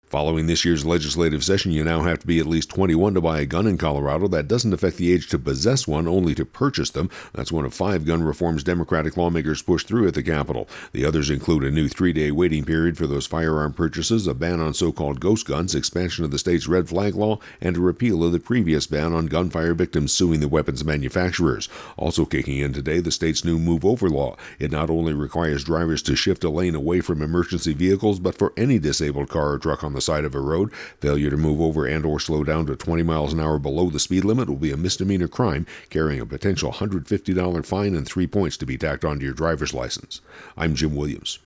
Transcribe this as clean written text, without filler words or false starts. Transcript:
Following this year's legislative session, you now have to be at least 21 to buy a gun in Colorado. That doesn't affect the age to possess one, only to purchase them. That's one of 5 gun reforms Democratic lawmakers pushed through at the Capitol. The others include a new 3-day waiting period for those firearm purchases, a ban on so-called ghost guns, expansion of the state's red flag law, and a repeal of the previous ban on gunfire victims suing the weapons manufacturers. Also kicking in today, the state's new Move Over law. It not only requires drivers to shift a lane away from emergency vehicles, but for any disabled car or truck on the side of a road, failure to move over and or slow down to 20 miles an hour below the speed limit will be a misdemeanor crime, carrying a potential $150 fine and 3 points to be tacked onto your driver's license. I'm Jim Williams.